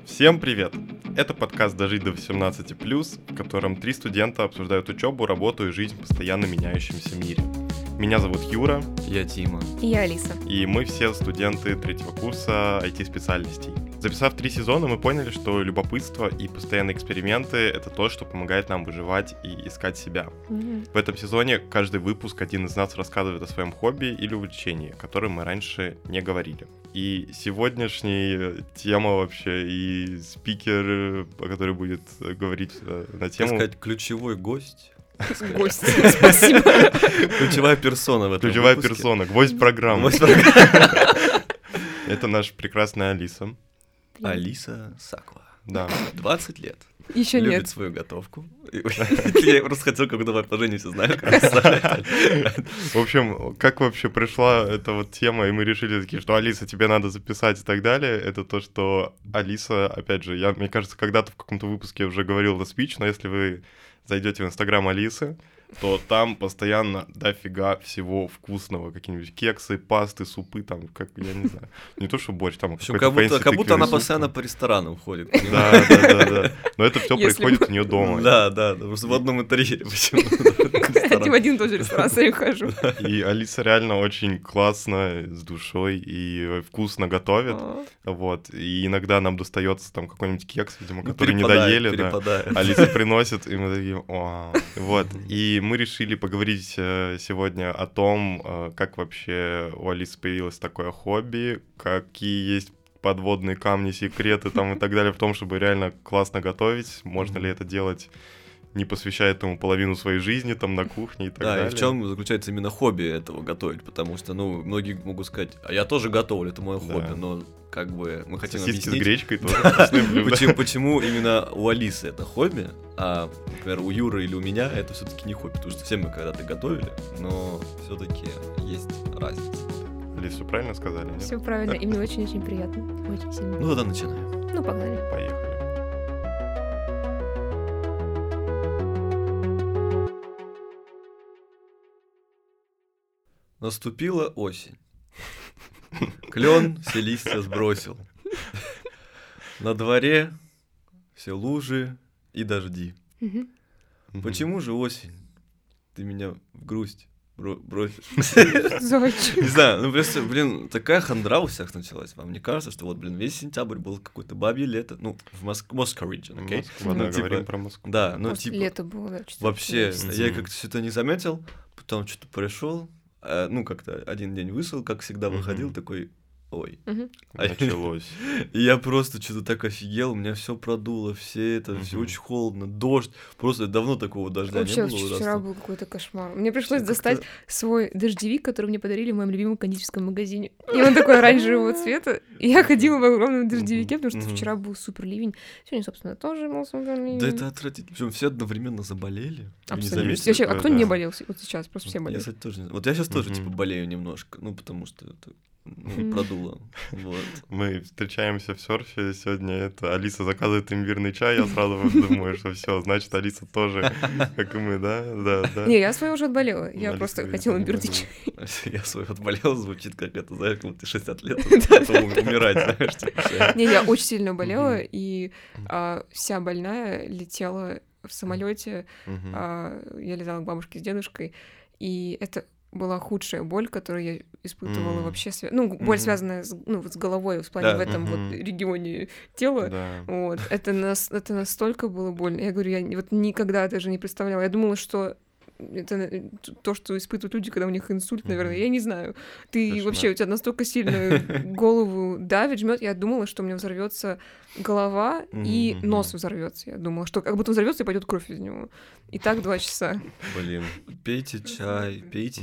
Всем привет! Это подкаст «Дожить до 18+,» в котором 3 студента обсуждают учебу, работу и жизнь в постоянно меняющемся мире. Меня зовут Юра. Я Тима. И я Алиса. И мы все студенты 3-го курса IT-специальностей. Записав 3 сезона, мы поняли, что любопытство и постоянные эксперименты — это то, что помогает нам выживать и искать себя. В этом сезоне каждый выпуск один из нас рассказывает о своем хобби или увлечении, о котором мы раньше не говорили. И сегодняшняя тема вообще, и спикер, который будет говорить на тему... Так сказать, ключевой гость. Гость, спасибо. Ключевая персона в этом Ключевая выпуске. персона, гвоздь программы. Это наша прекрасная Алиса. Алиса Саква. Да. 20 лет. Еще Любит нет. свою готовку. Я просто хотел, когда давай поженимся, знаю, как это. В общем, как вообще пришла эта вот тема, и мы решили такие, что Алиса, тебе надо записать и так далее, это то, что Алиса, опять же, мне кажется, когда-то в каком-то выпуске уже говорил the speech, но если вы зайдете в Инстаграм Алисы, то там постоянно дофига всего вкусного, какие-нибудь кексы, пасты, супы, там, как, я не знаю, не то, что борщ, там, В общем, какой-то как будто она суп. постоянно по ресторанам ходит. Да. Но это все Если происходит у нее дома. Да, просто в одном интерьере почему-то. В один и тот же ресторан я хожу. И Алиса реально очень классно, с душой и вкусно готовит. Вот. И иногда нам достается там какой-нибудь кекс, видимо, который не доели. Да. Алиса приносит, и мы такие, вот. И мы решили поговорить сегодня о том, как вообще у Алисы появилось такое хобби, какие есть подводные камни, секреты там и так далее в том, чтобы реально классно готовить. Можно ли это делать, не посвящая этому половину своей жизни, там, на кухне и так далее. Да, и в чем заключается именно хобби этого готовить, потому что, многие могут сказать, а я тоже готовлю, это мое хобби, но как бы мы хотим сосиски объяснить, с гречкой тоже вкусные блюда. почему именно у Алисы это хобби, а, например, у Юры или у меня это все-таки не хобби, потому что все мы когда-то готовили, но все-таки есть разница. Алис, все правильно сказали? Нет? Все правильно, и мне очень-очень приятно. Очень сильно. Ну, тогда начинаем. Ну, погнали. Поехали. Наступила осень. Клен все листья сбросил. На дворе все лужи и дожди. Почему же осень? Ты меня в грусть бросишь. Зайчик. Не знаю, просто, такая хандра у всех началась. Вам не кажется, что вот, весь сентябрь был какое-то бабье лето? Ну, в Moscow region, окей? Москва, да, говорим про Москву. Да, Лето было, да. вообще, я как-то что-то не заметил, потом что-то пришел, как-то один день вышел, как всегда выходил, такой, ой. Началось. И я просто что-то так офигел, у меня все продуло, все очень холодно, дождь, просто давно такого дождя Вообще, не было. вчера был какой-то кошмар. Мне пришлось достать свой дождевик, который мне подарили в моем любимом кондитерском магазине. И он такой оранжевого цвета. И я ходила в огромном дождевике, потому что вчера был супер ливень. Сегодня, собственно, тоже был супер ливень. Да это отвратительно. Причем все одновременно заболели. Абсолютно. Вообще, а кто не болел вот сейчас? Просто все болеют. Я, кстати, тоже не знаю. Вот я сейчас тоже, болею немножко, потому что это продуло. Вот. Мы встречаемся в серфе сегодня. Это Алиса заказывает имбирный чай. Я сразу думаю, что все, значит, Алиса тоже, как и мы, да? Не, я свою уже отболела. Я просто хотела имбирный чай. Я свою отболела, звучит как это, знаешь, как будто 60 лет умирать, знаешь. Не, я очень сильно болела, и вся больная летела в самолете. Я летала к бабушке с дедушкой, и это была худшая боль, которую я испытывала вообще. Боль, связанная с головой, в плане в этом вот регионе тела. Вот. Это настолько было больно. Я говорю, я вот никогда даже не представляла. Я думала, что это то, что испытывают люди, когда у них инсульт, наверное, я не знаю. Ты вообще, у тебя настолько сильно голову давит, жмет. Я думала, что у меня взорвется голова и нос взорвется. Я думала, что как будто взорвется и пойдет кровь из него. И так 2 часа. Блин, пейте чай,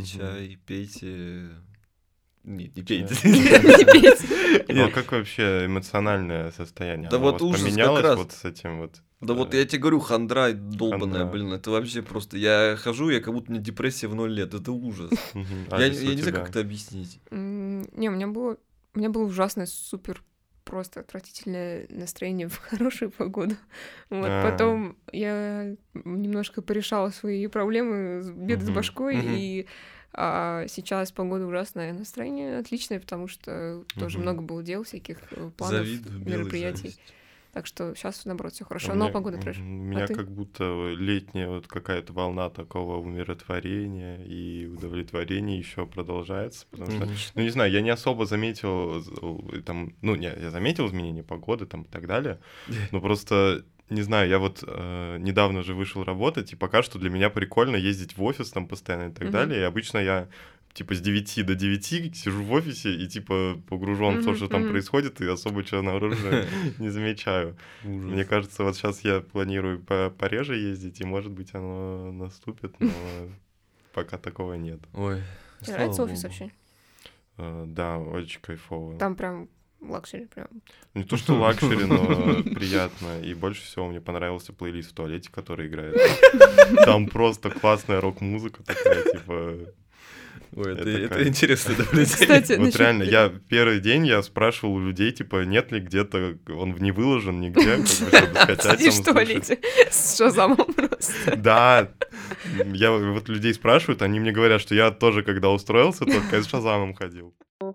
пейте. Нет, не пейте. Ну, а как вообще эмоциональное состояние? Да вот ужас поменялось как раз. вот с этим вот? Да вот я тебе говорю, хандра долбаная, блин, это вообще просто... Я хожу, я как будто у меня депрессия в 0 лет, это ужас. Я не знаю, как это объяснить. Не, у меня было ужасное, супер просто отвратительное настроение в хорошую погоду. Вот. Потом я немножко порешала свои проблемы, беды с башкой, и сейчас погода ужасная, настроение отличное, потому что тоже много было дел, всяких планов, Завидую, мероприятий. Так что сейчас, наоборот, все хорошо, но погода трэш. У меня как будто летняя вот какая-то волна такого умиротворения и удовлетворения еще продолжается, потому что, ну, не знаю, я не особо заметил, там, ну, я заметил изменения погоды там и так далее, но просто... Не знаю, я вот недавно же вышел работать, и пока что для меня прикольно ездить в офис там постоянно и так далее. И обычно я типа с 9 до 9 сижу в офисе и типа погружен в то, что там происходит, и особо чего наружу не замечаю. Мне кажется, вот сейчас я планирую пореже ездить, и может быть оно наступит, но пока такого нет. Ой, тебе нравится офис вообще? Да, очень кайфово. Там прям лакшери прям. Не то, что лакшери, но приятно. И больше всего мне понравился плейлист в туалете, который играет. Там просто классная рок-музыка такая, типа... Ой, это интересно наблюдение. Кстати, вот реально, я первый день я спрашивал у людей, типа, нет ли где-то, он не выложен нигде, как бы, чтобы скачать. Сидишь в туалете с Шазамом просто. Да, я вот людей спрашивают, они мне говорят, что я тоже, когда устроился, только с Шазамом ходил.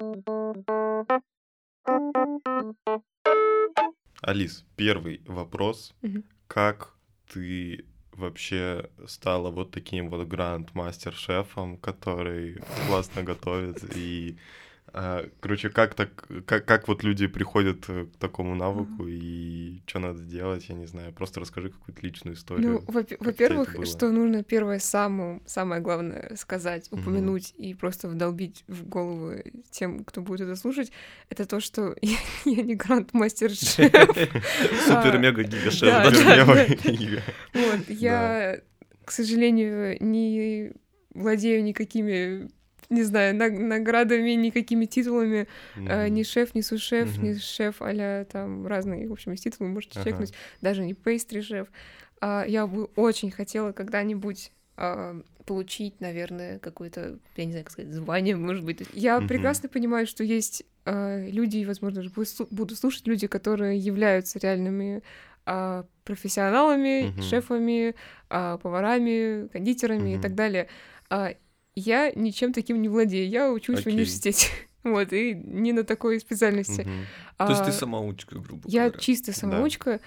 Алис, первый вопрос. Как ты вообще стала вот таким вот гранд-мастер-шефом, который классно готовит? И, короче, как вот люди приходят к такому навыку и что надо делать, я не знаю. Просто расскажи какую-то личную историю. Ну, во-первых, что нужно первое самое главное сказать, упомянуть и просто вдолбить в голову тем, кто будет это слушать, это то, что я не гранд-мастер-шеф. Супер-мега-гига-шеф. Вот, я, к сожалению, не владею никакими, не знаю, наградами, никакими титулами, ни шеф, ни су-шеф, ни шеф а-ля там разные, в общем, есть титулы, можете чекнуть, даже не пейстри-шеф. Я бы очень хотела когда-нибудь получить, наверное, какое-то, я не знаю, как сказать, звание, может быть. Я прекрасно понимаю, что есть люди, возможно, даже буду слушать, люди, которые являются реальными профессионалами, шефами, поварами, кондитерами и так далее. Я ничем таким не владею. Я учусь в университете. Вот, и не на такой специальности. То есть ты самоучка, грубо говоря. Я чисто самоучка.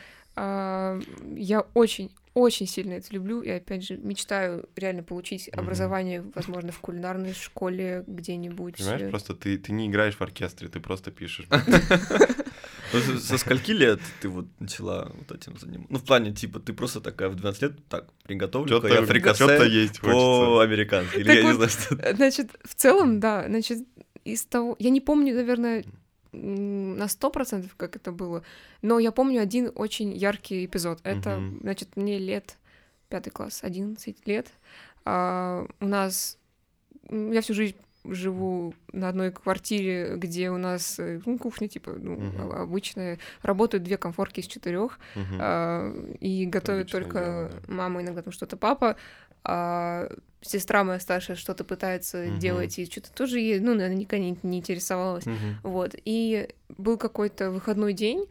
Я очень сильно это люблю. И, опять же, мечтаю реально получить образование, возможно, в кулинарной школе где-нибудь. Понимаешь, просто ты не играешь в оркестре, ты просто пишешь. Со скольки лет ты вот начала вот этим заниматься? Ну, в плане, типа, ты просто такая в 12 лет, так, приготовлю я фрикасе по-американски. Или я не знаю, что... Значит, в целом, да, значит, из того... Я не помню, наверное, на 100%, как это было, но я помню один очень яркий эпизод. Это, значит, мне лет 5 класс, 11 лет. У нас... Я всю жизнь живу на одной квартире, где у нас кухня, типа, обычная. Работают 2 комфорки из 4, и готовят обычное только дело, да. Мама, иногда там что-то папа. Сестра моя старшая что-то пытается делать, и что-то тоже ей, наверное, никогда не интересовалась. Вот. И был какой-то выходной день,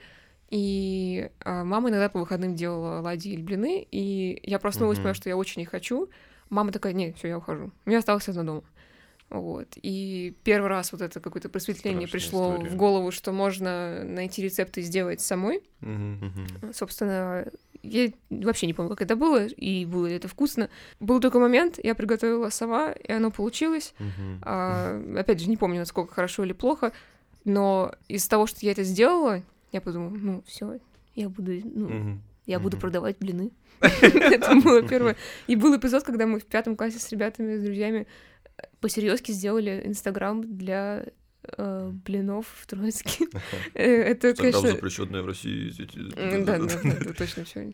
и мама иногда по выходным делала оладьи или блины, и я проснулась, поняла, что я очень не хочу. Мама такая: нет, все, я ухожу. Мне осталось одна дома. Вот. И первый раз вот это какое-то просветление пришло в голову, что можно найти рецепты и сделать самой. Собственно, я вообще не помню, как это было, и было ли это вкусно. Был такой момент, я приготовила сама, и оно получилось. Опять же, не помню, насколько хорошо или плохо, но из-за того, что я это сделала, я подумала, все, я буду продавать блины. Это было первое. И был эпизод, когда мы в 5 классе с ребятами, с друзьями посерьёзки сделали Инстаграм для блинов в Троицке. Это, конечно... запрещенное в России. Да, точно все.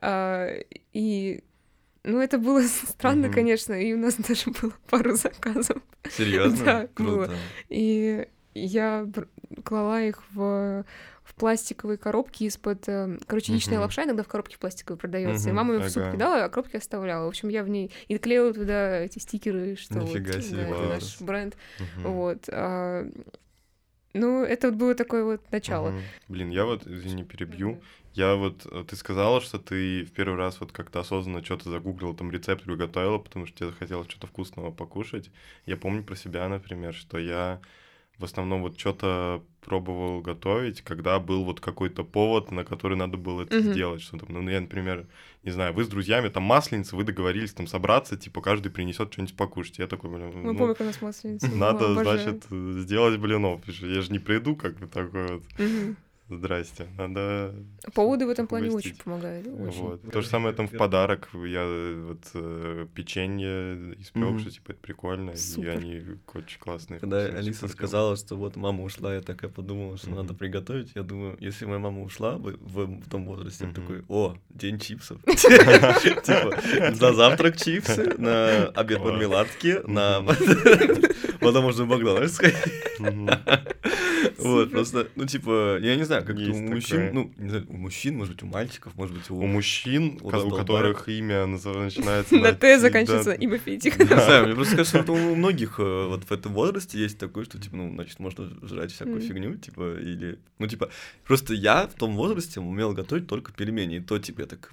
И, это было странно, конечно, и у нас даже было пару заказов. Серьезно? Да, круто. было. И я клала их в пластиковые коробки из-под... яичная лапша иногда в коробке пластиковой продается. И мама ее в суп кидала, а коробки оставляла. В общем, я в ней... И клеила туда эти стикеры, что Нифига вот... себе, это наш бренд. Вот. Это вот было такое вот начало. Блин, я вот, извини, перебью. Я вот... Ты сказала, что ты в первый раз вот как-то осознанно что-то загуглила, там рецепт приготовила, потому что тебе захотелось что-то вкусного покушать. Я помню про себя, например, что я... в основном вот что-то пробовал готовить, когда был вот какой-то повод, на который надо было это сделать. Что-то. Ну, я, например, не знаю, вы с друзьями, там, масленица, вы договорились там собраться, типа, каждый принесет что-нибудь покушать. Я такой, блин, мы помним, как у нас масленица. Надо, значит, сделать блинов. Я же не приду, как бы такой вот. Здрасте, надо... Поводы в этом плане очень помогают. Вот. То же самое там в подарок. Я вот печенье испек, что типа это прикольно, и они очень классные. Когда Алиса сказала, что вот мама ушла, я такая подумала, что надо приготовить. Я думаю, если моя мама ушла в том возрасте, я такой, о, день чипсов. Типа, на завтрак чипсы, на обед мармеладки, на... Потом можно в Макдональдс сходить. Вот, просто, ну, типа, я не знаю, как у мужчин, ну, не знаю, у мужчин, может быть, у мальчиков, может быть, у мужчин, у которых имя начинается на Т, заканчивается имя Федик. Не знаю, мне просто кажется, что у многих вот в этом возрасте есть такое, что, типа, ну, значит, можно жрать всякую фигню, типа, или, ну, типа, просто я в том возрасте умел готовить только пельмени, и то, типа, я такой,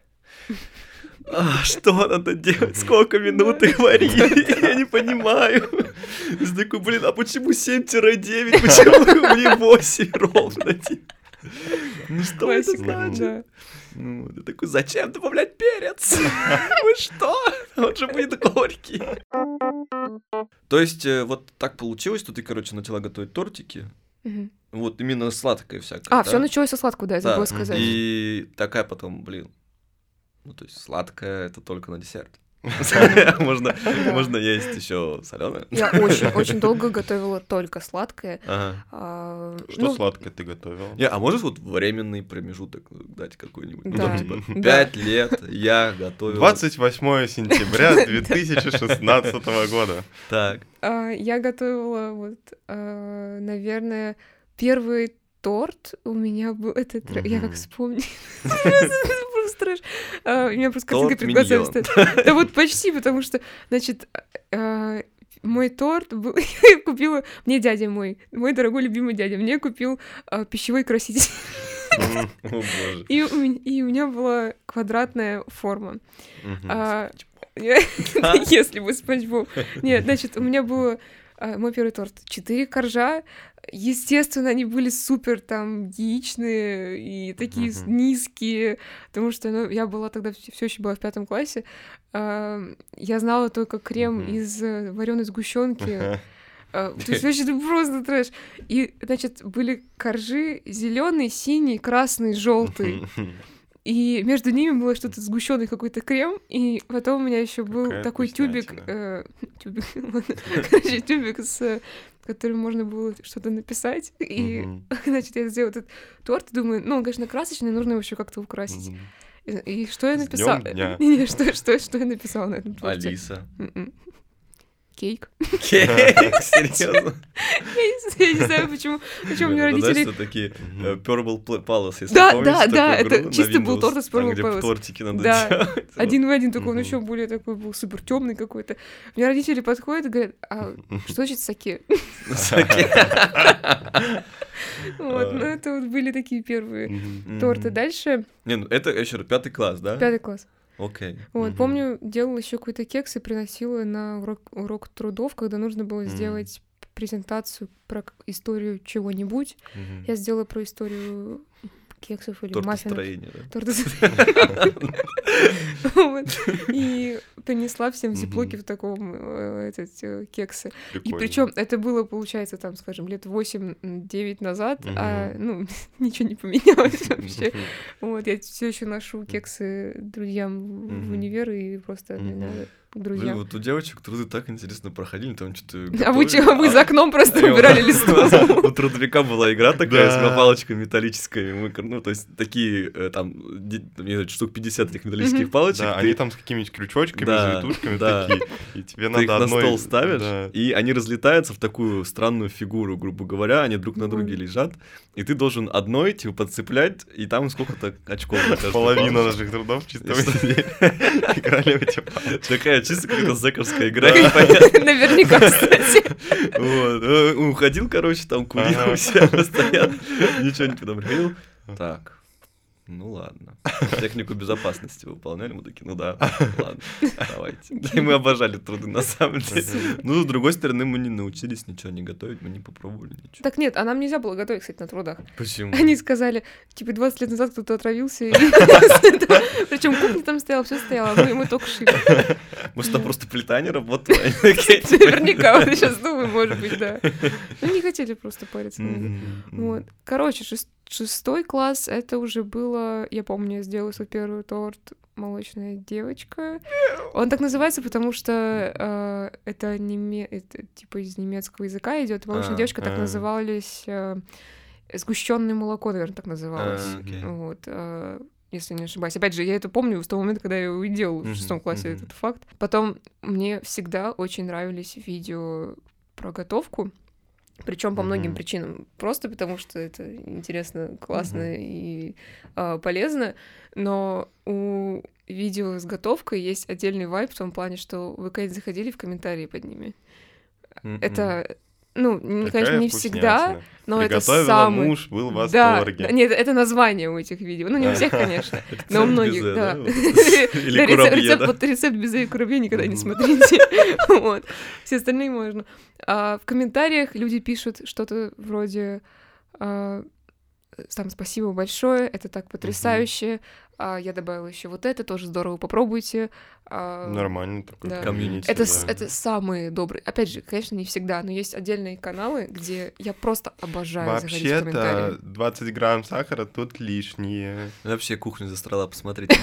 что надо делать? Сколько минут их варить? Я не понимаю. Я такой, блин, а почему 7-9? Почему не 8 ровно? Ну что это значит? Ну, я такой, зачем добавлять перец? Вы что? Он же будет горький. То есть вот так получилось, что ты, короче, начала готовить тортики. Вот именно сладкое всякое. Все началось со сладкого, да, забыла сказать. И такая потом, блин. Ну, то есть сладкое это только на десерт. Можно есть еще соленое. Я очень долго готовила только сладкое. Что сладкое ты готовила? А можешь вот временный промежуток дать какой-нибудь? Да. 5 лет я готовила. 28 сентября 2016 года. Так. Я готовила вот, наверное, первый торт у меня был, я как вспомню, просто трэш. У меня просто картинка перед глазами стоит. Да вот почти, потому что, значит, мой торт был, я купила, мне дядя мой дорогой любимый дядя, мне купил пищевой краситель. И у меня была квадратная форма. Если бы Спанч Боб. Нет, значит, у меня было мой первый торт 4 коржа. Естественно, они были супер там яичные и такие низкие, потому что я была тогда все еще была в 5 классе. Я знала только крем из вареной сгущенки. То есть, вообще, это просто трэш. И, значит, были коржи зеленый, синий, красный, желтый. И между ними было что-то сгущенный какой-то крем, и потом у меня еще был такой тюбик, тюбик, с которым можно было что-то написать. И, значит, я сделала этот торт, думаю, ну, он, конечно, красочный, нужно его еще как-то украсить. И что я написала? Что я написала на этом торте? Алиса. Кейк. Кейк? Серьезно? Я не знаю, почему у меня родители... Знаешь, что такие Purple Palace, если Да, это чисто был торт из Purple Palace. Где тортики надо делать. Один в один, только он еще более такой был супер темный какой-то. У меня родители подходят и говорят, а что значит саке? Саке. Вот, ну это вот были такие первые торты. Дальше... Не, ну это еще 5 класс, да? 5 класс. Окей. Вот, помню, делала еще какой-то кекс и приносила на урок трудов, когда нужно было сделать презентацию про историю чего-нибудь. Я сделала про историю кексов или маффинов. Тортостроение, да? И принесла всем в зиплоке в таком кексы. И причем это было, получается, там, скажем, лет 8-9 назад, а, ну, ничего не поменялось вообще. Вот, я все еще ношу кексы друзьям в универ и просто друзьям. Вот у девочек труды так интересно проходили, там что-то... А вы за окном просто убирали листок? У трудовика была игра такая с палочкой металлической. Ну, то есть такие, там, штук 50 этих металлических палочек. Да, они там с какими-нибудь крючочками, завитушками такие. И тебе надо одной... Ты их на стол ставишь, и они разлетаются в такую странную фигуру, грубо говоря. Они друг на друге лежат. И ты должен одной, типа, подцеплять, и там сколько-то очков. Половина наших трудов чисто играли в эти палочки. Такая чисто какая-то зэковская игра. Наверняка, кстати. Вот. Уходил, короче, там курил у себя постоянно. Ничего не потом приходил. Так. Ну ладно. Технику безопасности выполняли, мы такие, ну да, ладно, давайте. И мы обожали труды на самом деле. Ну, с другой стороны, мы не научились ничего не готовить, мы не попробовали ничего. Так нет, а нам нельзя было готовить, кстати, на трудах. Почему? Они сказали, типа, 20 лет назад кто-то отравился. Причем кухня там стояла, все стояло, мы только шили. Может, там просто плита не работала? Наверняка, вот сейчас думаю, может быть, да. Ну, не хотели просто париться. Вот. Короче, 6 класс, это уже было, я помню, я сделала свой первый торт «Молочная девочка». Он так называется, потому что это типа из немецкого языка идет. «Молочная девочка» так назывались, «Сгущенное молоко», наверное, так называлось. Вот. Если не ошибаюсь. Опять же, я это помню с того момента, когда я его делала в 6 классе, этот факт. Потом мне всегда очень нравились видео про готовку. Причем по многим причинам. Просто потому, что это интересно, классно и полезно. Но у видео с готовкой есть отдельный вайб в том плане, что вы, конечно, заходили в комментарии под ними. Это, ну, конечно, не всегда, но это самый... муж, был в восторге. Да, нет, это название у этих видео. Ну, не у всех, конечно, но у многих, да. Или курабье, да? Вот рецепт безе и курабье никогда не смотрите. Вот. Все остальные можно. А в комментариях люди пишут что-то вроде там «Спасибо большое, это так потрясающе, я добавила еще вот это, тоже здорово, попробуйте». Нормально такой комьюнити. Это самые добрые. Опять же, конечно, не всегда, но есть отдельные каналы, где я просто обожаю заходить в комментарии. Вообще-то 20 грамм сахара тут лишние. Вообще кухню за стола посмотрите.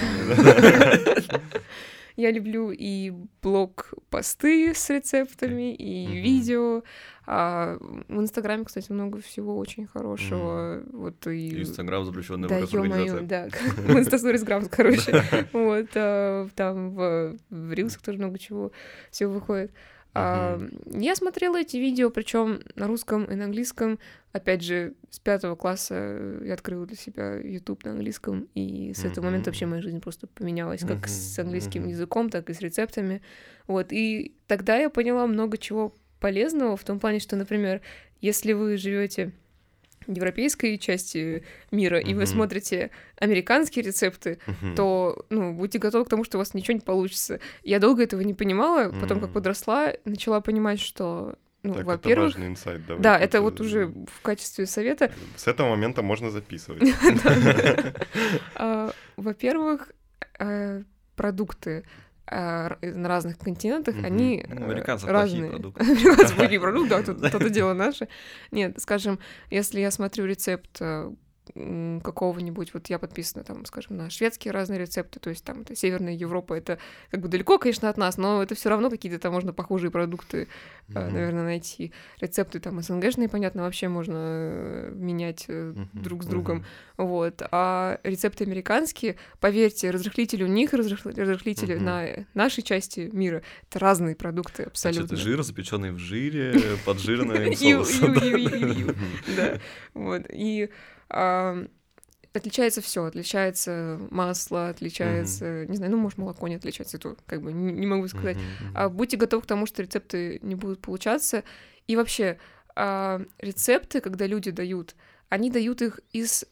Я люблю и блог-посты с рецептами, и видео. В Инстаграме, кстати, много всего очень хорошего. Вот и Инстаграм запрещенный в РС. Да, в Инстасторис-грамм, короче. Вот, там в Рилсах тоже много чего всего выходит. Я смотрела эти видео, причем на русском и на английском. Опять же, с 5 класса я открыла для себя YouTube на английском, и с этого момента вообще моя жизнь просто поменялась, как с английским языком, так и с рецептами. Вот, и тогда я поняла много чего полезного, в том плане, что, например, если вы живете в европейской части мира, и вы смотрите американские рецепты, то, ну, будьте готовы к тому, что у вас ничего не получится. Я долго этого не понимала, потом, как подросла, начала понимать, что, ну, так, во-первых... Это важный инсайт, да? Да, это вот уже в качестве совета. С этого момента можно записывать. Во-первых, продукты на разных континентах, они разные. Американцы плохие продукты, да, тут это дело наше. Нет, скажем, если я смотрю рецепт какого-нибудь, вот я подписана там, скажем, на шведские разные рецепты, то есть там это Северная Европа, это как бы далеко, конечно, от нас, но это все равно какие-то там можно похожие продукты, наверное, найти. Рецепты там СНГшные, понятно, вообще можно менять друг с другом, вот. А рецепты американские, поверьте, разрыхлители у них, разрыхлители на нашей части мира, это разные продукты абсолютно. Это жир, запеченный в жире, поджиренный соусом. Да, вот. И отличается все, отличается масло, отличается, не знаю, ну, может, молоко не отличается, это как бы не могу сказать. Будьте готовы к тому, что рецепты не будут получаться. И вообще, рецепты, когда люди дают, они дают их из...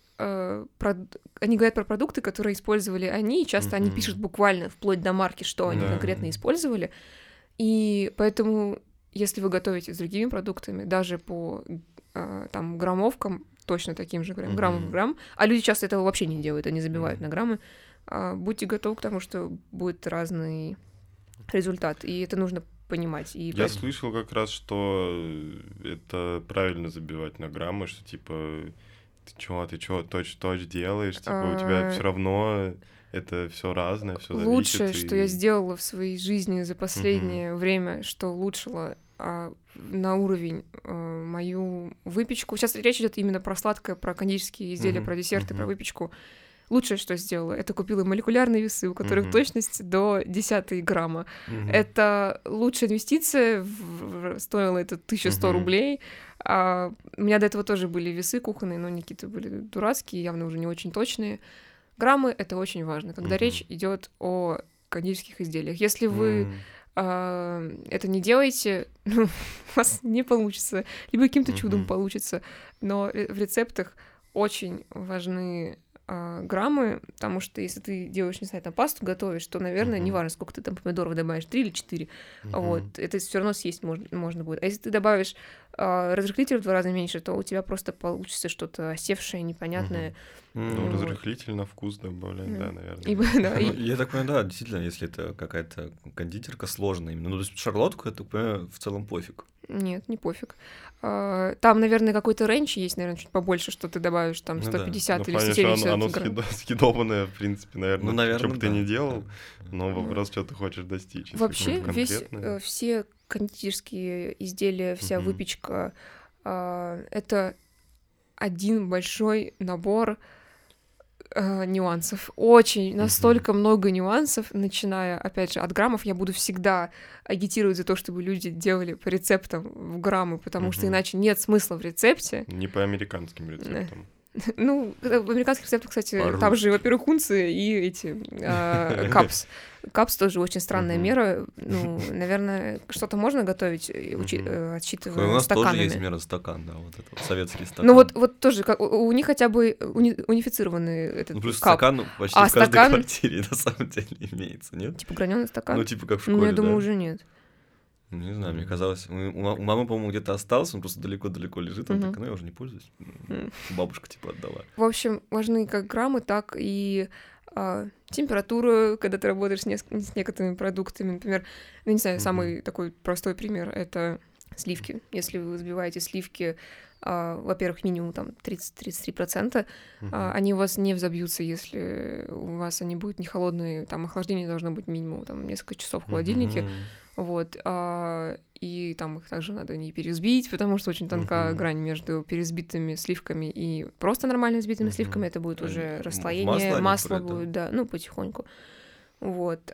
Они говорят про продукты, которые использовали они, и часто они пишут буквально вплоть до марки, что они конкретно использовали. И поэтому, если вы готовите с другими продуктами, даже по там граммовкам, точно таким же грамм в грамм, а люди часто этого вообще не делают, они забивают на граммы, будьте готовы к тому, что будет разный результат, и это нужно понимать. И я слышал как раз, что это правильно забивать на граммы, что типа ты чё, точь-в-точь делаешь, типа у тебя все равно это все разное, все зависит. Лучшее, что я сделала в своей жизни за последнее время, что улучшило на уровень мою выпечку. Сейчас речь идет именно про сладкое, про кондитерские изделия, про десерты, про выпечку. Лучшее, что сделала, это купила молекулярные весы, у которых точность до 10 грамма. Это лучшая инвестиция, стоило это 1100 рублей. У меня до этого тоже были весы кухонные, но они какие-то были дурацкие, явно уже не очень точные. Граммы — это очень важно, когда речь идет о кондитерских изделиях. Если вы это не делаете, у вас не получится, либо каким-то чудом получится, но в рецептах очень важны граммы, потому что если ты делаешь, не знаю, там пасту готовишь, то, наверное, неважно, сколько ты там помидоров добавишь, 3 или 4, вот, это все равно съесть можно будет. А если ты добавишь разрыхлитель в 2 раза меньше, то у тебя просто получится что-то осевшее, непонятное. Ну, разрыхлитель на вкус добавлять, да, наверное. Я так понимаю, да, действительно, если это какая-то кондитерка сложная именно. Ну, то есть шарлотку, я так понимаю, в целом пофиг. Нет, не пофиг. Там, наверное, какой-то рейндж есть, наверное, чуть побольше, что ты добавишь, там, 150 или 170 оно съедобное, в принципе, наверное, что бы ты ни делал, но вопрос, что ты хочешь достичь. Вообще, все кондитерские изделия, вся выпечка, это один большой набор нюансов. Очень, настолько много нюансов, начиная, опять же, от граммов. Я буду всегда агитировать за то, чтобы люди делали по рецептам в граммы, потому что иначе нет смысла в рецепте. Не по американским рецептам. Ну, в американских рецептах, кстати, там же, во-первых, унции и эти капс. Капс тоже очень странная мера. Ну, наверное, что-то можно готовить, отсчитывая стаканами. У нас тоже есть мера стакан, да, вот это советский стакан. Ну вот тоже, у них хотя бы унифицированный этот ну, плюс кап. Стакан почти в каждой квартире на самом деле имеется, нет? Типа граненый стакан? Ну, типа как в школе, ну, я думаю, уже нет. Не знаю, мне казалось, у мамы, по-моему, где-то остался, он просто далеко-далеко лежит, он так, ну, я уже не пользуюсь. Бабушка, типа, отдала. В общем, важны как граммы, так и температура, когда ты работаешь с некоторыми продуктами. Например, ну, не знаю, самый такой простой пример — это сливки. Если вы взбиваете сливки, во-первых, минимум там 30-33%, они у вас не взобьются, если у вас они будут не холодные, там охлаждение должно быть минимум там несколько часов в холодильнике. Вот, и там их также надо не перевзбить, потому что очень тонкая грань между перевзбитыми сливками и просто нормально взбитыми сливками. Это будет уже расслоение, масло будет, да, ну, потихоньку. Вот.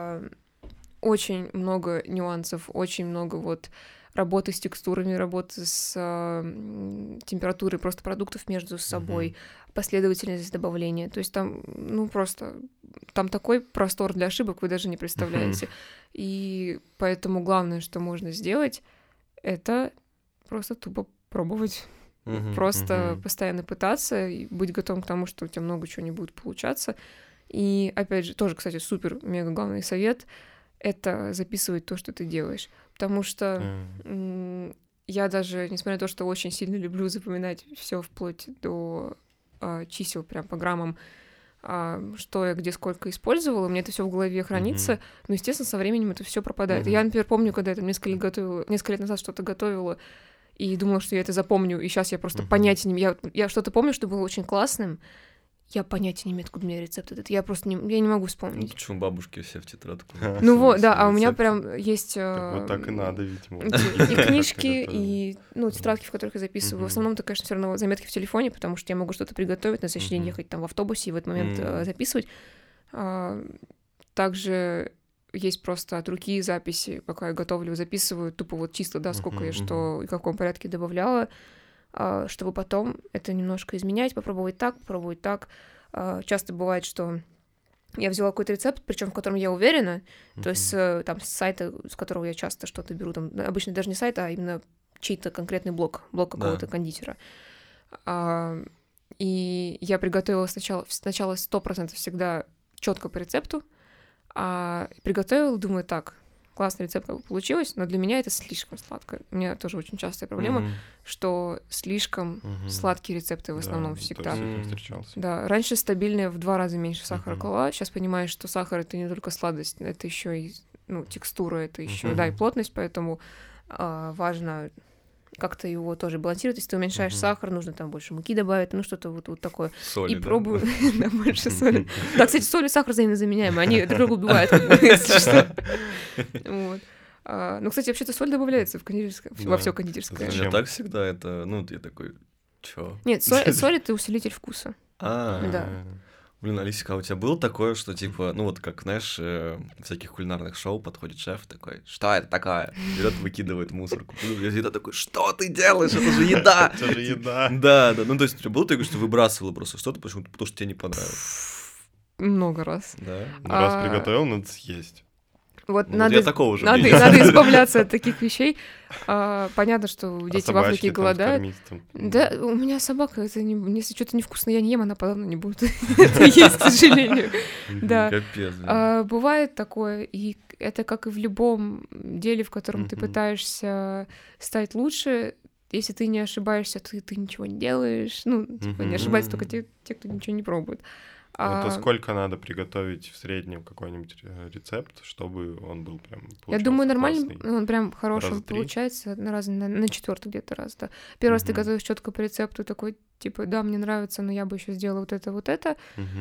Очень много нюансов, очень много вот работы с текстурами, работы с температурой просто продуктов между собой, последовательность добавления. То есть там, ну, просто... Там такой простор для ошибок, вы даже не представляете. И поэтому главное, что можно сделать, это просто тупо пробовать. Просто постоянно пытаться и быть готовым к тому, что у тебя много чего не будет получаться. И, опять же, тоже, кстати, супер-мега главный совет — это записывать то, что ты делаешь. Потому что я даже, несмотря на то, что очень сильно люблю запоминать все вплоть до чисел прям по граммам, что я где сколько использовала, у меня это все в голове хранится, но, естественно, со временем это все пропадает. Я, например, помню, когда я там несколько лет назад что-то готовила, и думала, что я это запомню, и сейчас я просто понятия не имею. Я что-то помню, что было очень классным, я понятия не имею, откуда у меня рецепт этот. Я просто я не могу вспомнить. Ну, почему бабушки все в тетрадку? Ну вот, да, а у меня прям есть... Вот так и надо, видимо. И книжки, и тетрадки, в которых я записываю. В основном это, конечно, все равно заметки в телефоне, потому что я могу что-то приготовить, на следующий день ехать там в автобусе и в этот момент записывать. Также есть просто от руки записи, пока я готовлю, записываю тупо вот чисто, да, сколько я что и в каком порядке добавляла, чтобы потом это немножко изменять, попробовать так. Часто бывает, что я взяла какой-то рецепт, причем в котором я уверена, то есть там с сайта, с которого я часто что-то беру, там обычно даже не сайт, а именно чей-то конкретный блок какого-то кондитера. И я приготовила сначала 100% всегда четко по рецепту, приготовила, думаю, так, классный рецепт получилось, но для меня это слишком сладко. У меня тоже очень частая проблема, что слишком сладкие рецепты в основном всегда. Да, раньше стабильно в 2 раза меньше сахара клала, сейчас понимаю, что сахар — это не только сладость, это еще и текстура, это еще да, и плотность, поэтому важно как-то его тоже балансировать. Если ты уменьшаешь сахар, нужно там больше муки добавить, что-то вот такое. Соли, и пробую, да, больше соли. Да, кстати, соль и сахар взаимозаменяемы, они друг друга убивают, если что. Вот. Ну, кстати, вообще-то соль добавляется во все кондитерское. Я так всегда это, я такой, чё? Нет, соль — это усилитель вкуса. Да. Блин, Алисика, а у тебя было такое, что типа, как, знаешь, в всяких кулинарных шоу подходит шеф такой, что это такое? Берет, выкидывает мусорку. Я всегда такой, что ты делаешь? Это же еда! Это же еда! Да, то есть у тебя было такое, что выбрасывала просто что-то, потому что тебе не понравилось? Много раз. Да? Раз приготовил, надо съесть. Вот ну, надо, я такого же надо избавляться от таких вещей. Понятно, что дети в Африке голодают. Да, у меня собака, это не, если что-то невкусно, я не ем, она подавно не будет это есть, к сожалению. Да. Капец. Бывает такое, и это как и в любом деле, в котором ты пытаешься стать лучше. Если ты не ошибаешься, то ты ничего не делаешь. Ну, типа, не ошибаются только те, кто ничего не пробует. То сколько надо приготовить в среднем какой-нибудь рецепт, чтобы он был прям Я думаю, нормально, классный? он прям хорошим получается на 4-й где-то раз, да. Первый раз ты готовишь четко по рецепту, такой, типа, да, мне нравится, но я бы еще сделала вот это, вот это.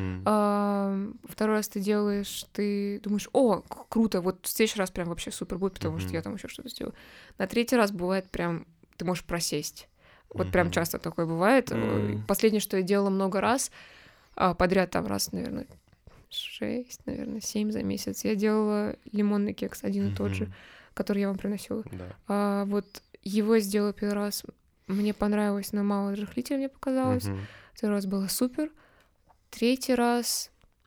Второй раз ты делаешь, ты думаешь, о, круто, вот в следующий раз прям вообще супер будет, потому что я там еще что-то сделаю. На 3-й раз бывает прям, ты можешь просесть. Вот прям часто такое бывает. Последнее, что я делала много раз, подряд там раз, наверное, 6, наверное, 7 за месяц. Я делала лимонный кекс, один и тот же, который я вам приносила. Да. Вот его сделала первый раз. Мне понравилось, но мало жирохлителя мне показалось. Второй раз было супер. 3-й раз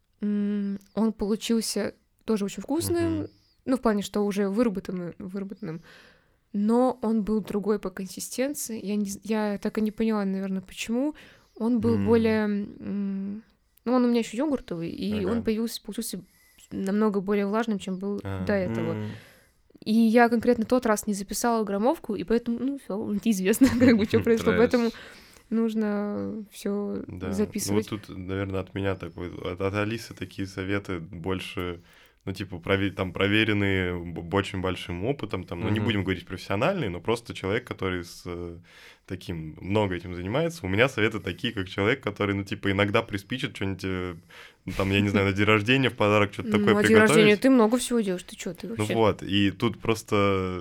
он получился тоже очень вкусным. Ну, в плане, что уже выработанным. Но он был другой по консистенции. Я так и не поняла, наверное, почему. Он был более... Ну, он у меня еще йогуртовый, и он получился намного более влажным, чем был до этого. И я конкретно тот раз не записала граммовку, и поэтому, ну, все, известно, как бы, что произошло. Поэтому нужно все записывать. Ну, вот тут, наверное, от меня такой... От Алисы такие советы больше... Ну, типа, там проверенные очень большим опытом, там, ну, не будем говорить профессиональные, но просто человек, который таким много этим занимается. У меня советы такие, как человек, который, ну, типа, иногда приспичит что-нибудь, там, я не знаю, на день рождения в подарок что-то такое приготовить. На день рождения ты много всего делаешь, ты что, ты вообще? Ну вот, и тут просто...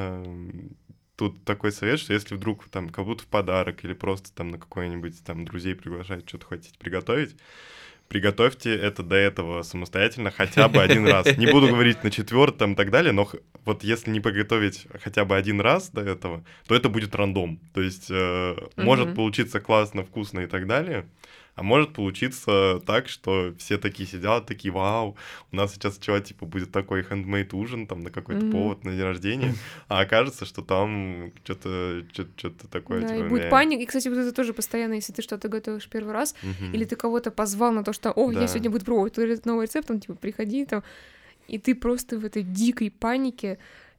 Тут такой совет, что если вдруг там как будто в подарок или просто там на какой-нибудь там друзей приглашать, что-то хотите приготовить, приготовьте это до этого самостоятельно хотя бы один раз. Не буду говорить на 4-м и так далее, но вот если не приготовить хотя бы один раз до этого, то это будет рандом. То есть может получиться классно, вкусно и так далее, а может получиться так, что все такие сидят, такие, вау, у нас сейчас что, типа, будет такой хендмейд ужин там на какой-то повод, на день рождения, а окажется, что там что-то такое. Да, типа, и будет паника. И, кстати, вот это тоже постоянно, если ты что-то готовишь первый раз, или ты кого-то позвал на то, что, я сегодня буду пробовать этот новый рецепт, там, типа, приходи, там, и ты просто в этой дикой панике.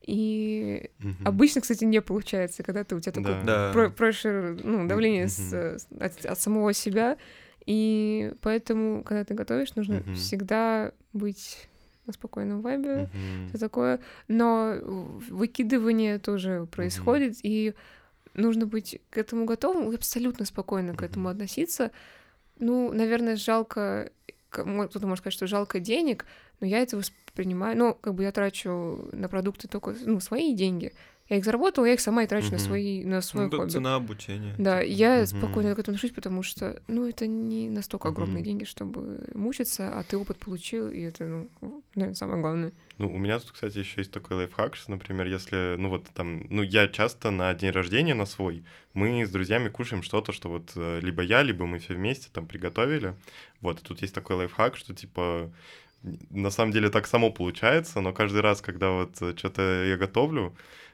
И обычно, кстати, не получается, когда у тебя такое pressure, ну, давление от самого себя. И поэтому, когда ты готовишь, нужно всегда быть на спокойном вайбе, все такое. Но выкидывание тоже происходит, и нужно быть к этому готовым и абсолютно спокойно к этому относиться. Ну, наверное, жалко, кто-то может сказать, что жалко денег, но я это воспринимаю, ну, как бы я трачу на продукты только, ну, свои деньги. Я их заработала, я их сама и трачу на свой хобби. Цена обучения. Да, я спокойно к этому отношусь, потому что, ну, это не настолько огромные деньги, чтобы мучиться, а ты опыт получил, и это, ну, наверное, самое главное. Ну, у меня тут, кстати, еще есть такой лайфхак, что, например, если, ну, вот там, ну, я часто на день рождения на свой, мы с друзьями кушаем что-то, что вот либо я, либо мы все вместе там приготовили. Вот, и тут есть такой лайфхак, что, типа, на самом деле так само получается, но каждый раз, когда вот что-то я готовлю,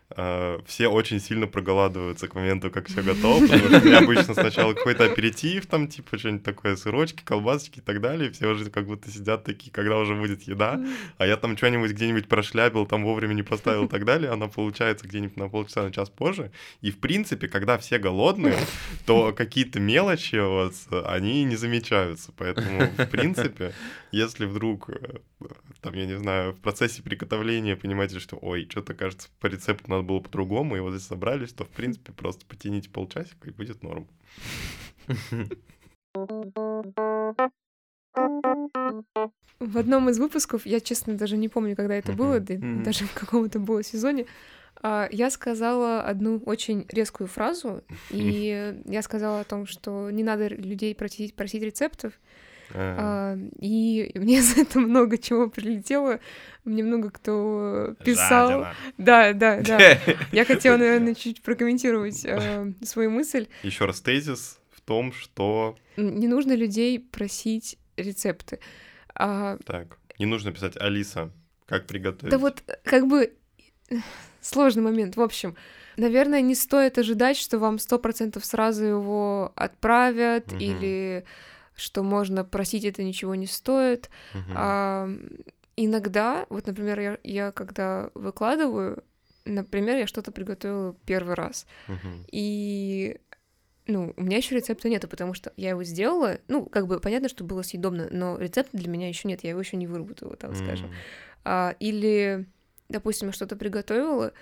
все очень сильно проголадываются к моменту, как все готово, потому что у меня обычно сначала какой-то аперитив, там, типа, что-нибудь такое, сырочки, колбасочки и так далее, и все уже как будто сидят такие, когда уже будет еда, а я там что-нибудь где-нибудь прошляпил, там вовремя не поставил и так далее, она получается где-нибудь на полчаса, на час позже, и, в принципе, когда все голодные, то какие-то мелочи вот, они не замечаются, поэтому, в принципе, если вдруг, там, я не знаю, в процессе приготовления понимаете, что, ой, что-то, кажется, по рецепту надо было по-другому, и вот здесь собрались, то, в принципе, просто потяните полчасика, и будет норм. В одном из выпусков, я, честно, даже не помню, когда это было, даже в каком-то было сезоне, я сказала одну очень резкую фразу, и я сказала о том, что не надо людей просить рецептов, и мне за это много чего прилетело, мне много кто писал. Жадина. Да. Я хотела, наверное, чуть прокомментировать свою мысль. Еще раз, тезис в том, что... Не нужно людей просить рецепты. Так, не нужно писать: Алиса, Как приготовить? Да вот как бы сложный момент. В общем, наверное, не стоит ожидать, что вам 100% сразу его отправят, или что можно просить, это ничего не стоит. Иногда, вот, например, я когда выкладываю, например, я что-то приготовила первый раз, и у меня еще рецепта нету, потому что я его сделала, как бы понятно, что было съедобно, но рецепта для меня еще нет, я его еще не выработала, там, скажем. Или, допустим, я что-то приготовила,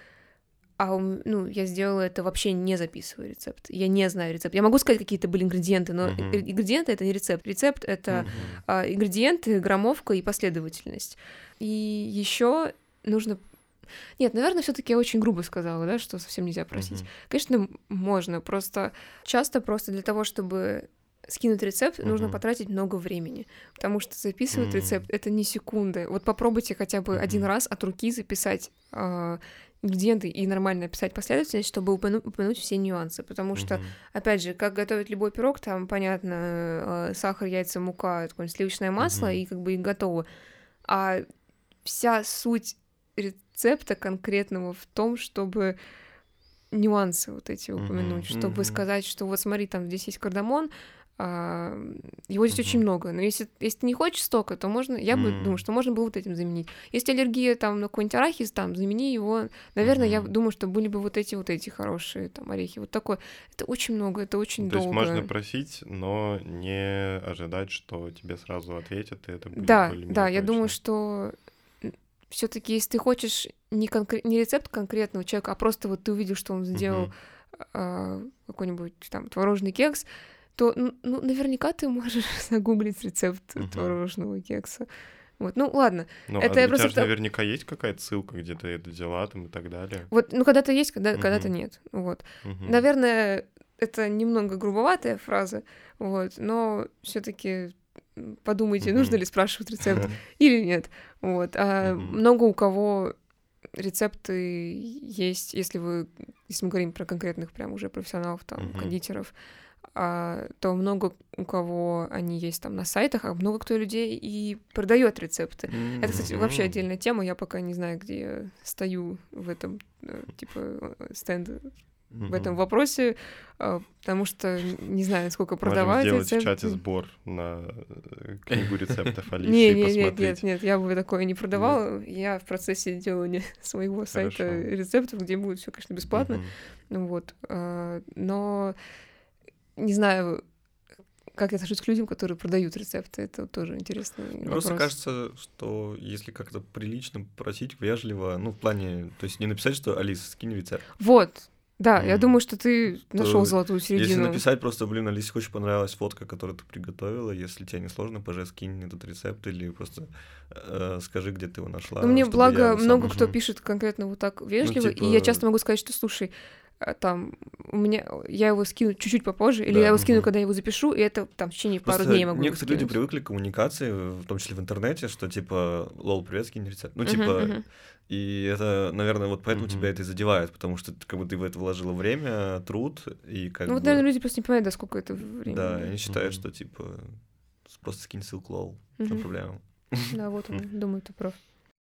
я сделала это вообще не записывая рецепт. Я не знаю рецепт. Я могу сказать, какие-то были ингредиенты, но ингредиенты — это не рецепт. Рецепт — это ингредиенты, граммовка и последовательность. И еще нужно... Нет, наверное, все-таки я очень грубо сказала, да, что совсем нельзя просить. Конечно, можно, часто для того, чтобы скинуть рецепт, нужно потратить много времени, потому что записывать рецепт — это не секунды. Вот попробуйте хотя бы один раз от руки записать ингредиенты и нормально описать последовательность, чтобы упомянуть все нюансы, потому что, опять же, как готовить любой пирог, там, понятно, сахар, яйца, мука, какое-нибудь сливочное масло, и как бы и готово. А вся суть рецепта конкретного в том, чтобы нюансы вот эти упомянуть, чтобы сказать, что вот смотри, там здесь есть кардамон, его здесь очень много, но если ты не хочешь столько, то можно, я бы думаю, что можно было вот этим заменить. Если аллергия там на какой-нибудь арахис, там, замени его, наверное, я думаю, что были бы вот эти хорошие там орехи, вот такое. Это очень много, это очень долго. То есть можно просить, но не ожидать, что тебе сразу ответят, и это будет более-менее Да, я точно. думаю, что все-таки, если ты хочешь не рецепт конкретного человека, а просто вот ты увидел, что он сделал какой-нибудь там творожный кекс, то наверняка ты можешь загуглить рецепт творожного кекса. Вот, ладно. Это у тебя же наверняка есть какая-то ссылка, где ты это взяла там и так далее. Вот, когда-то есть, когда-то нет. Вот. Наверное, это немного грубоватая фраза, вот, но все-таки подумайте, нужно ли спрашивать рецепт или нет. Вот. Много у кого рецепты есть, если мы говорим про конкретных прям уже профессионалов, там, кондитеров, то много у кого они есть там на сайтах, а много кто людей и продает рецепты. Это, кстати, вообще отдельная тема. Я пока не знаю, где я стою в этом, типа, стенде в этом вопросе, потому что не знаю, сколько продавать рецепты. Можем сделать в чате сбор на книгу рецептов Алисы и посмотреть. Нет, я бы такое не продавала. Я в процессе делания своего сайта рецептов, где будет все, конечно, бесплатно. Вот. Но не знаю, как я отношусь к людям, которые продают рецепты. Это тоже интересный вопрос. Просто кажется, что если как-то прилично просить, вежливо, в плане, то есть не написать, что Алиса, скинь рецепт. Вот. Да, я думаю, что ты нашел золотую середину. Если написать просто, Алисе очень понравилась фотка, которую ты приготовила, если тебе не сложно, пожалуйста, скинь этот рецепт или просто скажи, где ты его нашла. Мне благо много кто пишет конкретно вот так вежливо, и я часто могу сказать, что, слушай, там, я его скину чуть-чуть попозже, или я его скину, когда я его запишу, и это там в течение пару дней могу некоторые люди привыкли к коммуникации, в том числе в интернете, что типа, лол, привет, скинь рецепт. И это, наверное, вот поэтому тебя это и задевает, потому что как бы ты в это вложила время, труд, и как бы... вот, наверное, люди просто не понимают, сколько это времени. Да, они считают, что, типа, просто скинь ссылку, лол, в чем проблема. Да, вот он, думаю, ты прав.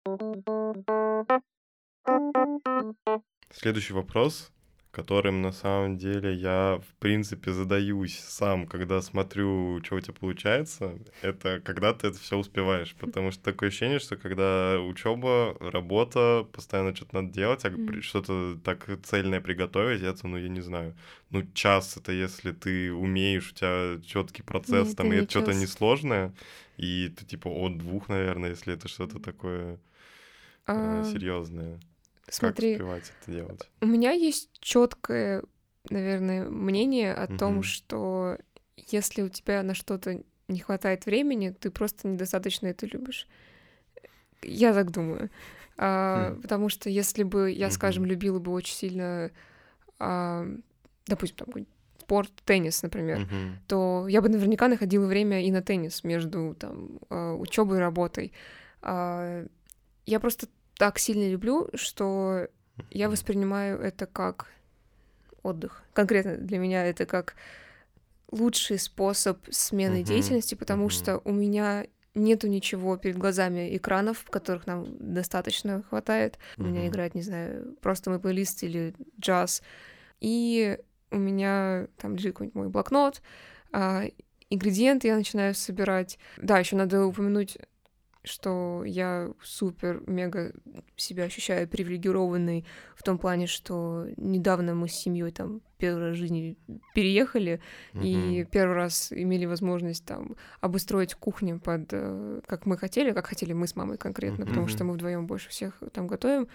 Следующий вопрос, которым на самом деле я, в принципе, задаюсь сам, когда смотрю, что у тебя получается, это когда ты это все успеваешь, потому что такое ощущение, что когда учеба, работа, постоянно что-то надо делать, а что-то так цельное приготовить, это, я не знаю, час это если ты умеешь, у тебя четкий процесс, там, и это что-то несложное, и ты типа от 2, наверное, если это что-то такое серьезное. Смотри, как успевать это делать? У меня есть четкое, наверное, мнение о том, что если у тебя на что-то не хватает времени, ты просто недостаточно это любишь. Я так думаю. Потому что если бы я, скажем, любила бы очень сильно, допустим, там какой-нибудь спорт, теннис, например, то я бы наверняка находила время и на теннис между там учебой и работой. Я просто так сильно люблю, что я воспринимаю это как отдых. Конкретно для меня это как лучший способ смены деятельности, потому что у меня нету ничего перед глазами экранов, которых нам достаточно хватает. У меня играет, не знаю, просто мой плейлист или джаз. И у меня там лежит какой-нибудь мой блокнот, ингредиенты я начинаю собирать. Да, еще надо упомянуть, что я супер-мега себя ощущаю привилегированной в том плане, что недавно мы с семьей там первый раз в жизни переехали, и первый раз имели возможность там обустроить кухню под как мы хотели, как хотели мы с мамой конкретно, потому что мы вдвоем больше всех там готовим.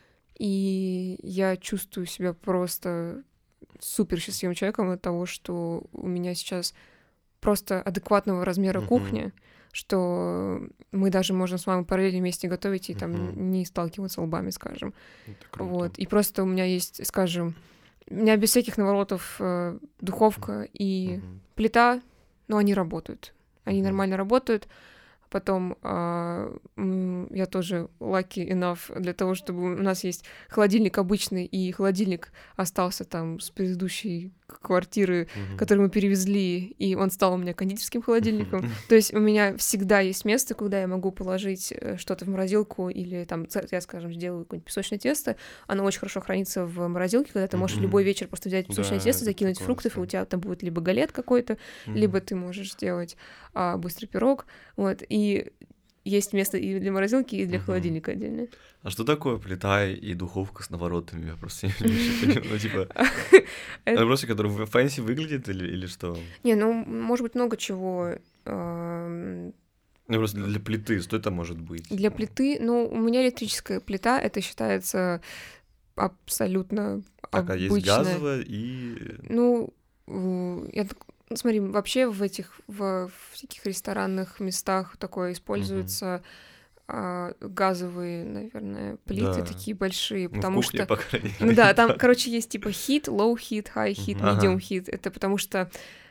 И я чувствую себя просто супер счастливым человеком от того, что у меня сейчас просто адекватного размера кухня, что мы даже можем с мамой параллельно вместе готовить и там не сталкиваться лбами, скажем. Вот. И просто у меня есть, скажем, у меня без всяких наворотов духовка и плита, но они работают. Они нормально работают. Потом я тоже lucky enough для того, чтобы у нас есть холодильник обычный, и холодильник остался там с предыдущей квартиры, которую мы перевезли, и он стал у меня кондитерским холодильником. То есть у меня всегда есть место, куда я могу положить что-то в морозилку, или там, я, скажем, сделаю какое-нибудь песочное тесто. Оно очень хорошо хранится в морозилке, когда ты можешь любой вечер просто взять песочное тесто, закинуть фруктов, и у тебя там будет либо галет какой-то, либо ты можешь сделать быстрый пирог. Вот. И есть место и для морозилки, и для холодильника отдельно. А что такое плита и духовка с наворотами? Я просто не понимаю. Ну, типа, это просто, который фэнси выглядит или что? Не, ну, может быть, много чего. Ну, просто для плиты, что это может быть? Для плиты, ну, у меня электрическая плита, это считается абсолютно обычно. А есть газовая и... Ну, я смотри, вообще в всяких ресторанных местах такое используется газовые, наверное, плиты такие большие, потому в кухне, что... по крайней мере. Ну да, там, короче, есть типа heat, low heat, high heat, medium heat. Это потому что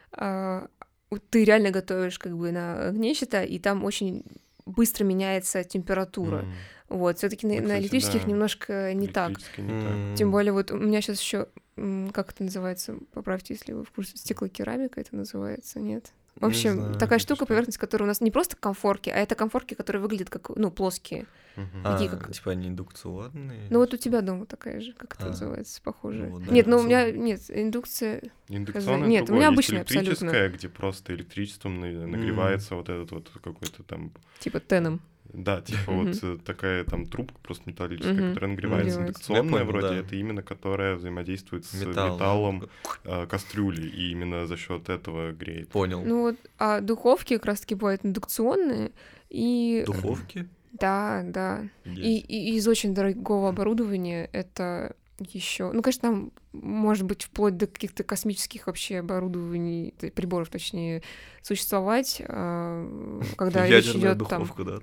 ты реально готовишь как бы на огне, считай, и там очень быстро меняется температура. Вот, все-таки на электрических немножко не так. Тем более вот у меня сейчас еще, как это называется, поправьте, если вы в курсе, стеклокерамика это называется, нет? В общем, такая штука, поверхность, которая у нас не просто конфорки, а это конфорки, которые выглядят как, ну, плоские. Такие, как... Типа они индукционные? Ну вот у тебя дома такая же, как это называется, похожая. Ну, нет, ну у меня, нет, индукция... Индукционная нет, у меня обычная абсолютно. Электрическая, где просто электричеством нагревается вот этот вот какой-то там... Типа теном. Да, типа вот такая там трубка просто металлическая, которая нагревается. Индукционная вроде, это именно которая взаимодействует с металлом кастрюли, и именно за счет этого греет. Понял. Ну вот, а духовки как раз-таки бывают индукционные, и... Духовки? Да. И из очень дорогого оборудования это еще, ну, конечно, там может быть вплоть до каких-то космических вообще оборудований, приборов, точнее, существовать, когда речь идет там... Да,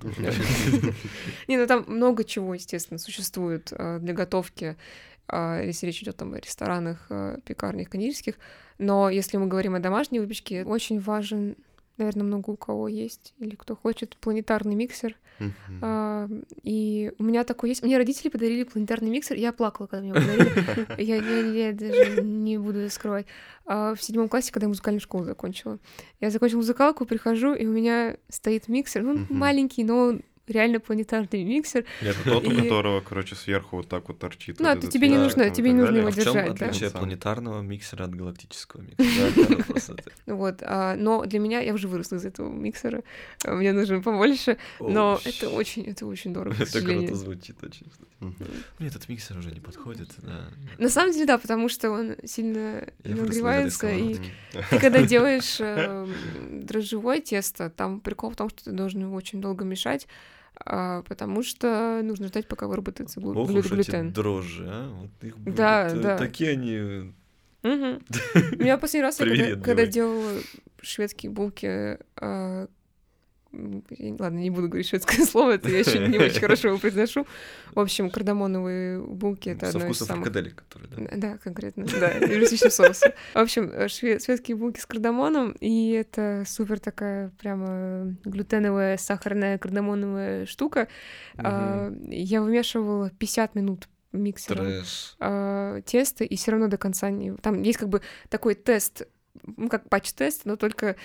Не, ну там много чего, естественно, существует для готовки, если речь идет там о ресторанах, пекарнях, кондитерских. Но если мы говорим о домашней выпечке, очень важен, наверное, много у кого есть, или кто хочет, планетарный миксер. И у меня такой есть. Мне родители подарили планетарный миксер. Я плакала, когда мне его подарили. Я даже не буду скрывать. В 7 классе, когда я музыкальную школу закончила. Я закончила музыкалку, прихожу, и у меня стоит миксер. Ну, маленький, но реально планетарный миксер. Это тот, у которого, короче, сверху вот так вот торчит. Ну, вот тебе не нужно его держать. В чем отличие планетарного миксера от галактического миксера? Вот, но для меня, я уже выросла из этого миксера, мне нужно побольше, но это очень дорого, к сожалению. Это круто звучит очень. Мне этот миксер уже не подходит. На самом деле, да, потому что он сильно нагревается, и ты когда делаешь дрожжевое тесто, там прикол в том, что ты должен его очень долго мешать, потому что нужно ждать, пока выработается глютен. Эти дрожжи, а? Да. Такие они... Я последний раз, когда делала шведские булки... Ладно, не буду говорить шведское слово, это я еще не очень хорошо его произношу. В общем, кардамоновые булки — это одно из самых... Со вкусом фрикаделек, которые, да? Да, конкретно, да, и русичным соусом. В общем, шведские булки с кардамоном, и это супер такая прямо глютеновая, сахарная, кардамоновая штука. Я вымешивала 50 минут миксером тесто, и все равно до конца не... Там есть как бы такой тест, ну, как патч-тест, но только...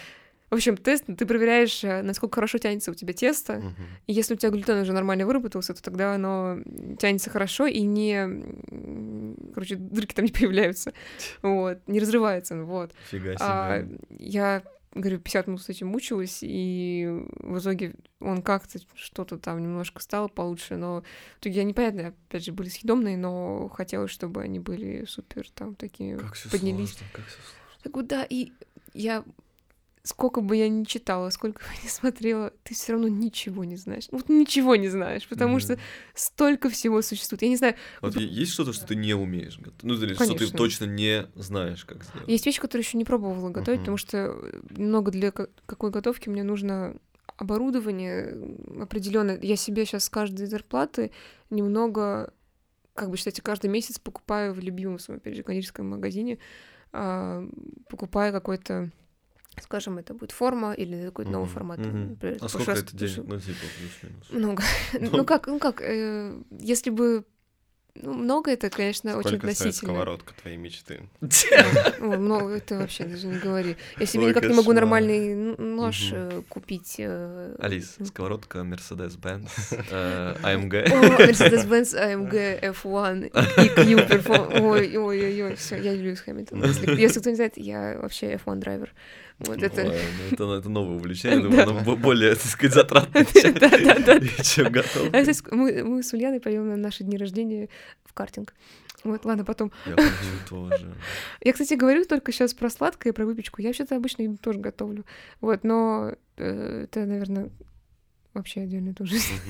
В общем, тест, ты проверяешь, насколько хорошо тянется у тебя тесто, и если у тебя глютен уже нормально выработался, то тогда оно тянется хорошо, и короче, дырки там не появляются, вот, не разрывается, вот. Фига себе. Я, говорю, 50 минут с этим мучилась, и в итоге он как-то что-то там немножко стало получше, но в итоге непонятно, опять же, были съедобные, но хотелось, чтобы они были супер там такие, как всё поднялись. Сложно, как всё сложно. Так вот, да, и я... Сколько бы я ни читала, сколько бы я ни смотрела, ты все равно ничего не знаешь. Вот ничего не знаешь, потому что столько всего существует. Я не знаю... Вот есть что-то, что ты не умеешь готовить? Ну, или что ты точно не знаешь, как сделать? Есть вещи, которые еще не пробовала готовить, потому что много для какой готовки мне нужно оборудование определенное. Я себе сейчас с каждой зарплаты немного, как бы считайте, каждый месяц покупаю в любимом своем, опять же, кондитерском магазине, покупаю какой-то, скажем, это будет форма или какой-то новый формат. Например, а сколько это денег? Ну, типа, плюс-минус. Много. Ну как, если бы... Ну, много это, конечно, сколько очень стоит относительно. Сковородка твоей мечты? Много, это вообще даже не говори. Я себе никак не могу нормальный нож купить. Алис, сковородка Mercedes-Benz AMG. Mercedes-Benz AMG F1 EQ Performance. Ой-ой-ой, все, я Льюис Хэмилтон. Если кто не знает, я вообще F1 драйвер. Вот это... это новое увлечение, думаю, оно более, так сказать, затратное, чем готов. Мы с Ульяной пойдем на наши дни рождения в картинг. Вот, ладно, потом. Я хочу тоже. Я, кстати, говорю только сейчас про сладкое и про выпечку. Я вообще-то обычно еду тоже готовлю. Вот, но это, наверное, вообще отдельная тоже жизнь.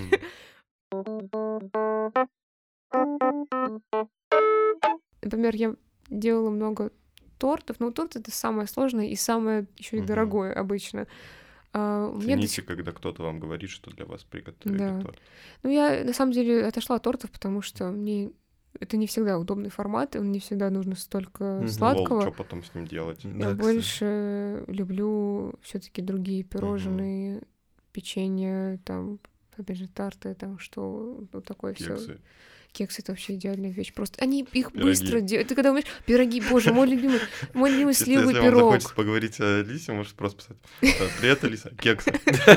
Например, я делала много тортов, но торт — это самое сложное и самое еще и дорогое обычно. Цените, когда кто-то вам говорит, что для вас приготовили торт. Ну, я, на самом деле, отошла от тортов, потому что мне это не всегда удобный формат, и не всегда нужно столько сладкого. Что потом с ним делать? Я больше люблю все-таки другие пирожные, печенье, там, опять же, тарты, там, что вот такое все. Кексы — это вообще идеальная вещь. Просто они их быстро делают. Ты когда умеешь... Пироги, боже, мой любимый сливовый пирог. Если вам захочется поговорить о Лисе, можешь просто писать: «Привет, Алиса, кексы».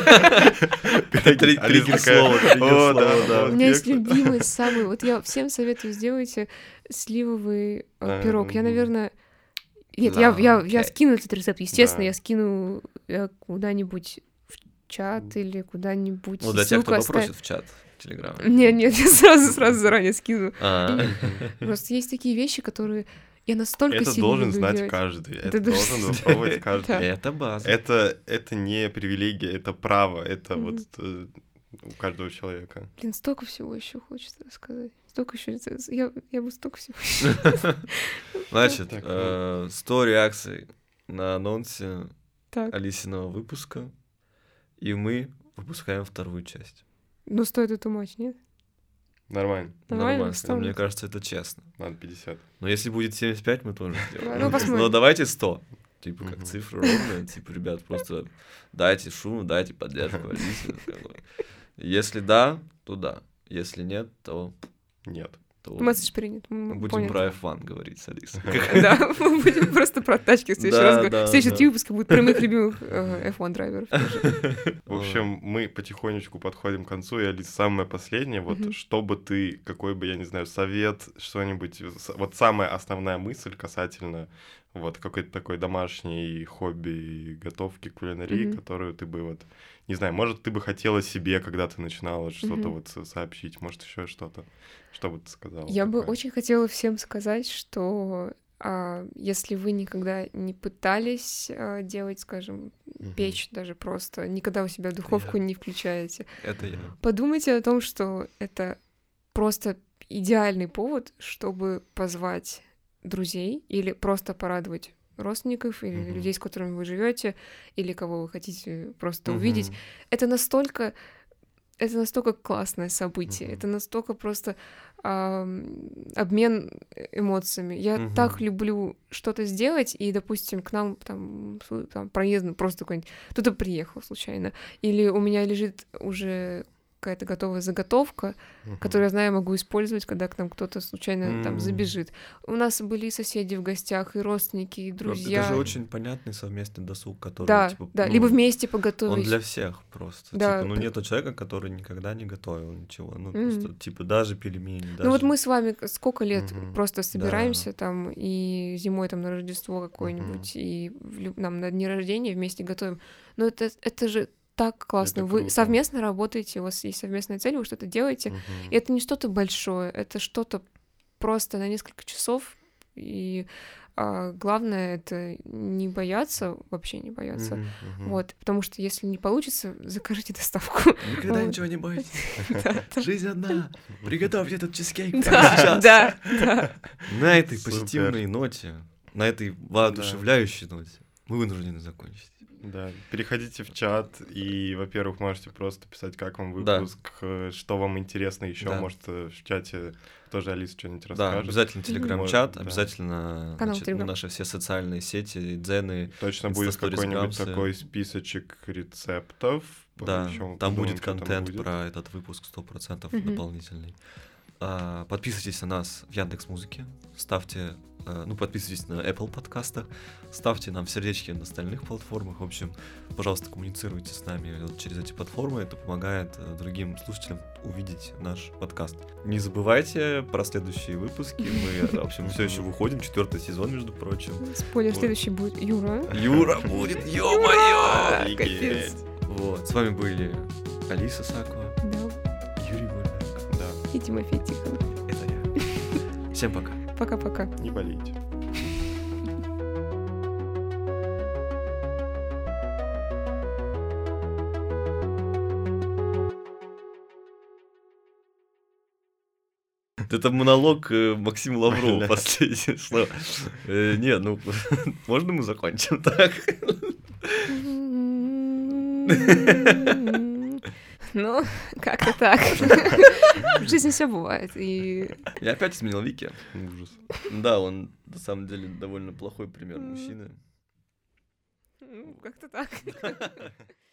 Три слова. У меня есть любимый самый... Вот я всем советую, сделайте сливовый пирог. Я, наверное... Нет, я скину этот рецепт. Естественно, я скину куда-нибудь в чат или куда-нибудь. Ну, для тех, кто попросит в чат. Телеграм. Нет, я сразу заранее скину. Просто есть такие вещи, которые я настолько сильно люблю. Это должен знать каждый. Это должен попробовать каждый. Это база. Это не привилегия, это право. Это вот у каждого человека. Блин, столько всего еще хочется рассказать. Столько еще... Я бы столько всего... Значит, 100 реакций на анонсе Алисиного выпуска, и мы выпускаем вторую часть. Ну, стоит это матч, нет? Нормально. Мне кажется, это честно. Надо 50. Но если будет 75, мы тоже сделаем. Ну, посмотрим. Но давайте 100. Типа, как цифры ровные. Типа, ребят, просто дайте шум, дайте поддержку Алисе. Если да, то да. Если нет, то... Нет. Месседж принят. Мы будем про F1 говорить с Алисой. Да, мы будем просто про тачки в следующий раз говорить. Следующий выпуск будет про моих любимых F1 драйверов. В общем, мы потихонечку подходим к концу, и, Алис, самое последнее, вот чтобы ты, какой бы, я не знаю, совет, что-нибудь, вот самая основная мысль касательно вот какой-то такой домашней хобби готовки, кулинарии, которую ты бы вот, не знаю, может, ты бы хотела себе, когда ты начинала что-то вот сообщить, может, еще что-то, что бы ты сказала? Я бы очень хотела всем сказать, что если вы никогда не пытались делать, скажем, печь даже просто, никогда у себя духовку не включаете, подумайте о том, что это просто идеальный повод, чтобы позвать друзей или просто порадовать родственников или людей, с которыми вы живете, или кого вы хотите просто увидеть. Это настолько классное событие, это настолько просто обмен эмоциями. Я так люблю что-то сделать, и, допустим, к нам там проездом просто какой-нибудь... Кто-то приехал случайно, или у меня лежит уже какая-то готовая заготовка, которую я знаю, могу использовать, когда к нам кто-то случайно там забежит. У нас были и соседи в гостях, и родственники, и друзья. Это же очень понятный совместный досуг, который, да, типа, да, либо вместе поготовить. Он для всех просто. Да. Типа, нету человека, который никогда не готовил ничего. Просто, типа, даже пельмени. Ну вот мы с вами сколько лет просто собираемся там, и зимой там на Рождество какое-нибудь, и нам на дни рождения вместе готовим. Но это же так классно. Вы совместно работаете, у вас есть совместная цель, вы что-то делаете. И это не что-то большое, это что-то просто на несколько часов. И главное — это не бояться, вообще не бояться. Вот, потому что если не получится, закажите доставку. Никогда ничего не бойтесь. Жизнь одна. Приготовьте этот чизкейк сейчас. Да. На этой позитивной ноте, на этой воодушевляющей ноте мы вынуждены закончить. Да, переходите в чат и, во-первых, можете просто писать, как вам выпуск, что вам интересно еще, может, в чате тоже Алиса что-нибудь расскажет. Да, обязательно телеграм-чат, обязательно наши все социальные сети, дзены, точно будет какой-нибудь такой списочек рецептов. Да, там будет контент про этот выпуск 100% дополнительный. Подписывайтесь на нас в Яндекс.Музыке, ставьте... подписывайтесь на Apple подкастах, ставьте нам сердечки на остальных платформах. В общем, пожалуйста, коммуницируйте с нами через эти платформы. Это помогает другим слушателям увидеть наш подкаст. Не забывайте про следующие выпуски. Мы, в общем, все еще выходим. 4-й сезон, между прочим. Спойлер, следующий будет Юра. Юра будет, ё-моё! Капец. Вот, с вами были Алиса Сакова, Юрий Вольнак, и Тимофей Тихонов. Это я. Всем пока. Пока-пока. Не болейте. Это монолог Максима Лаврова последний. Что? Не, можно мы закончим так? Ну, как-то так. В жизни все бывает. Я опять изменил Вики. Ужас. Да, он на самом деле довольно плохой пример мужчины. Как-то так.